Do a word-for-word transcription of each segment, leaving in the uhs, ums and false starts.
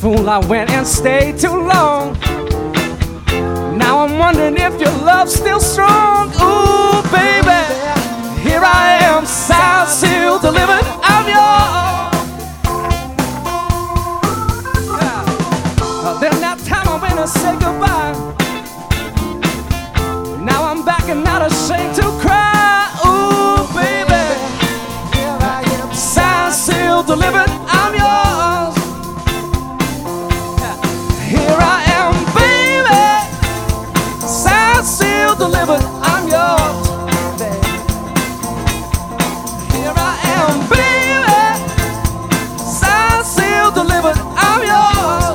fool, I went and stayed too long. Now I'm wondering if your love's still strong. Ooh, baby, here I am, signed, sealed, delivered, I'm yours. Yeah. Then that time I went to say goodbye. Now I'm back and not ashamed to cry. Ooh, baby, here I am, signed, sealed, delivered, I'm yours. Here I am, baby, signed, sealed, delivered, I'm yours. Here I am, baby, signed, sealed, delivered, I'm yours.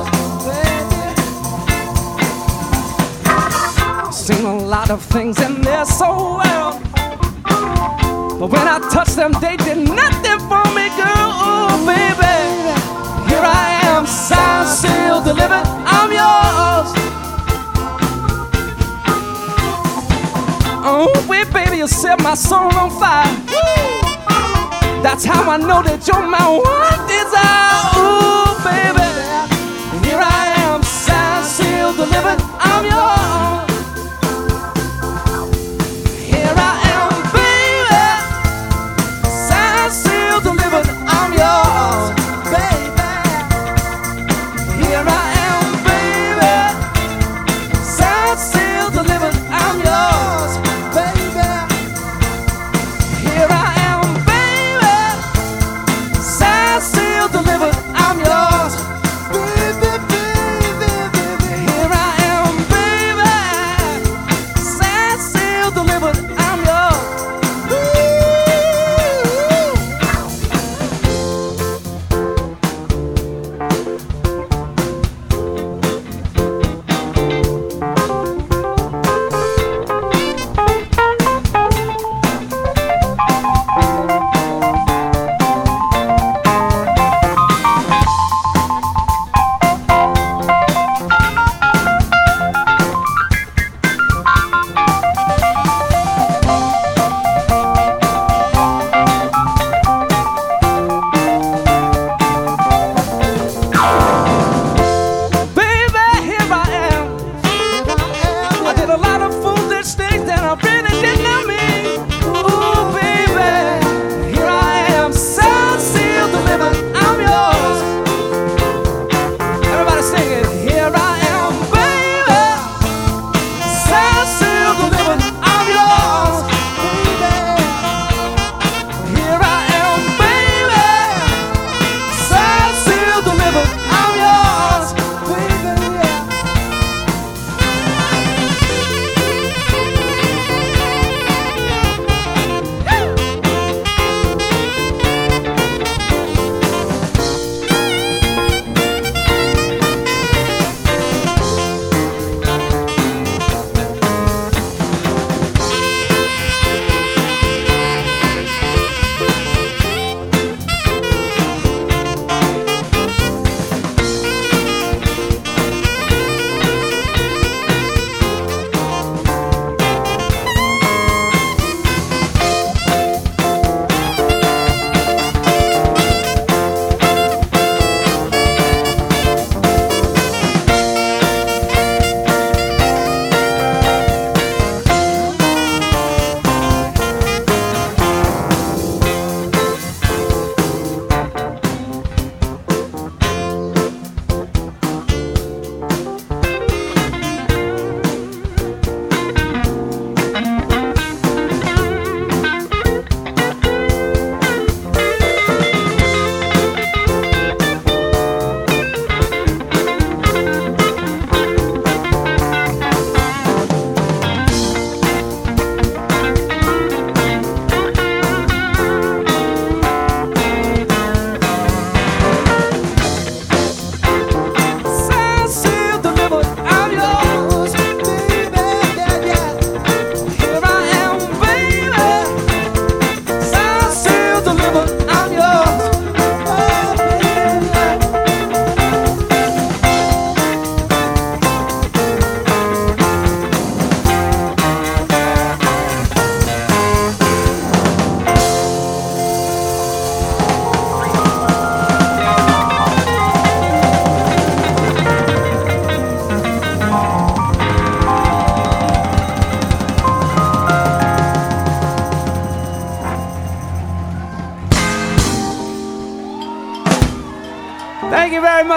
I've seen a lot of things in there so well, but when I touched them, they did nothing for me, girl. Oh, baby, here I am, signed, sealed, delivered, I'm yours. Oh, wait, baby, you set my soul on fire. That's how I know that you're my one desire. Ooh, baby, here I am, signed, sealed, delivered, I'm yours. Here I am, baby, signed, sealed, delivered, I'm yours, baby. Here I am, baby, signed, sealed, delivered, I'm yours, baby. Here I am, baby, signed, sealed, delivered, I'm yours, baby, baby, baby. Here I am, baby, signed, sealed, delivered, I'm yours.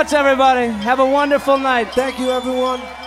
much, everybody. Have a wonderful night. Thank you, everyone.